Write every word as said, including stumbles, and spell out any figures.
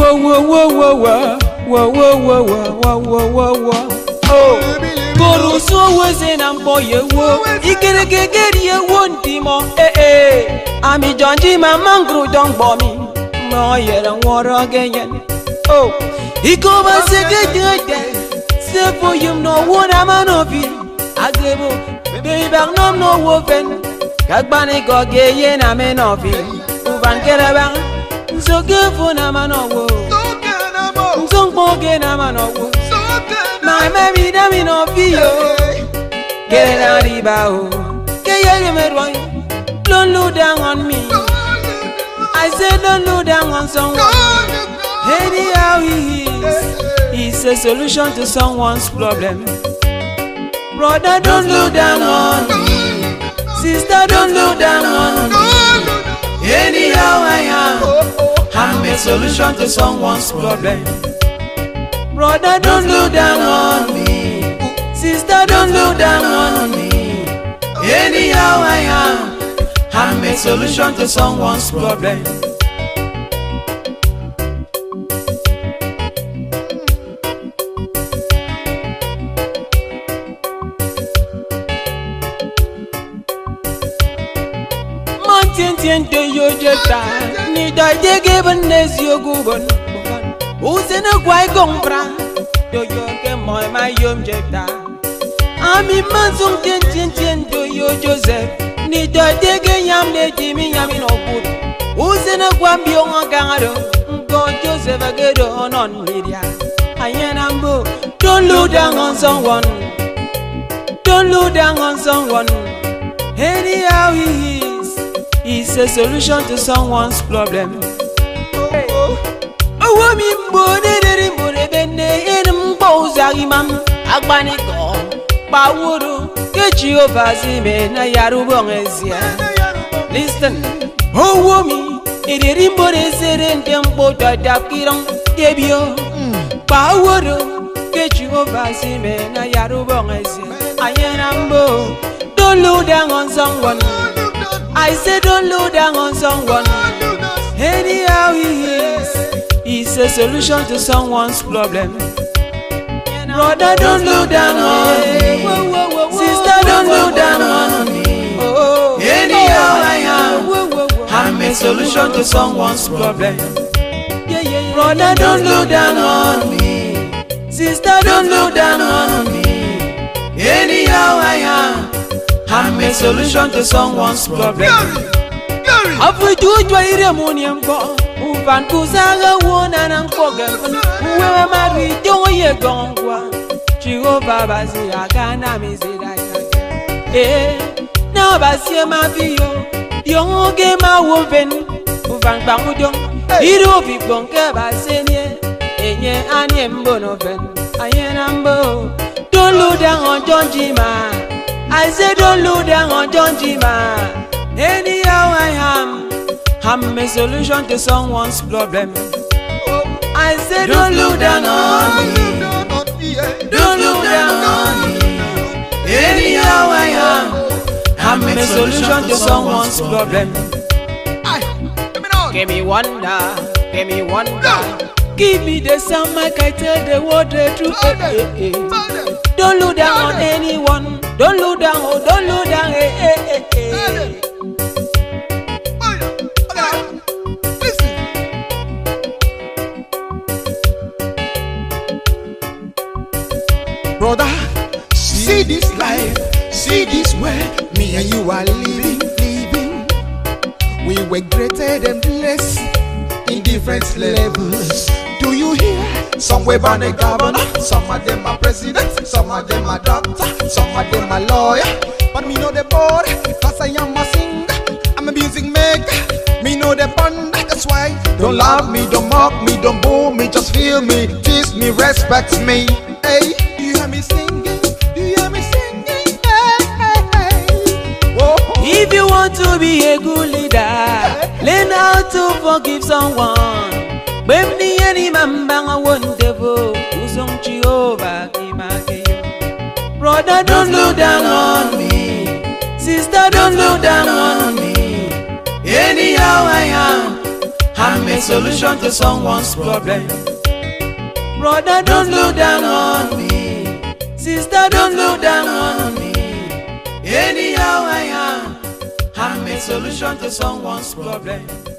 Whoa, whoa, whoa, whoa, whoa, whoa, whoa, whoa, whoa, whoa, whoa. Oh, Guru so was in a boy, whoa. You get a get you won't demo. Eh, eh. I'm a John Jim, my mangro don't bomb me. No, you don't want again. Oh, he go by second day. Say for you, no one I'm an of you. I give up, baby, I'm no woven. Kagbani go gay and I'm an of you. Uvan Keraban, so good for Namano. So good, Namano. My baby, I'm in of you. Get out of Bao. Get out of Don't look down on me. I said, don't look down on someone. Anyhow, he is. He's a solution to someone's problem. Brother, don't look down on me. Sister, don't look down on me. Anyhow I am, I'm a solution to someone's problem. Brother, don't look down on me. Sister, don't look down on me. Anyhow I am, I'm a solution to someone's problem. Tienti yo jeta ni da de geben nes yo guban usen a gwai gompra do yo ke moy my yom jeta ami manzung tienti do yo Joseph ni da de ge yam de jimi yam no put usen a gwambi o ngangaro go Joseph agedo non media ayenambo. Don't look down on someone, don't look down on someone. Anyhow he is, it's a solution to someone's problem. Oh, woman, body, body, bende, and Bozagimam, Agbaniko, Bawuru, get you over Zime, Nayarubongezia. Listen, oh, woman, it is body said and tempo that Dakiram, Debio, Bawuru, get you over Zime, Nayarubongezia. I am don't look down on someone. I said don't look down on someone. Anyhow he is, he's a solution to someone's problem. Brother, don't look down on me. Sister, don't look down on me. Anyhow I am, I'm a solution to someone's problem. Brother, don't look down on me. Sister, don't look down on me. Anyhow I am, I'm a solution to someone's problem. Afu jujwa ire muniamko Uvan kuzaga wona na nkoga Uwewe mari jongo ye gongwa Chigoba basi agana mizira yake Eh, na basi ya mabiyo Diongo ge ma woven Uvan bangu diong Iro vibonke basi nye Enye anye mbono ven Aye nambo Don't look down on John Jima. I said don't look down on John Jima. Anyhow I am, I'm a solution to someone's problem. I said don't look down on me. Don't look down on me. Anyhow I am, I'm a solution to someone's problem. Give me wonder, give me wonder. Give me the sound like I tell the world the truth. Don't look down on anyone. Don't look down, oh, don't look down. Hey, hey, hey, hey. Brother, see this life, see this world. Me and you are living, living. We were created and blessed in different levels. Do you hear? Some were born a governor, some of them are president, some of them are doctor, some of them are lawyer. But me know the board, cause I am a singer, I'm a music maker. Me know the band, that's why. Don't love me, don't mock me, don't boo me, just feel me, tease me, respect me. Hey, do you hear me singing? Do you hear me singing? Hey, hey, hey. Whoa. If you want to be a good leader, learn how to forgive someone. When the any man bang a wonderful, Usong Jehovah, brother, don't look down on me. Sister, don't look down on me. Anyhow I am, I'm a a solution to someone's problem. Brother, don't look down on me. Sister, don't look down on me. Anyhow I am, I'm a solution to someone's problem.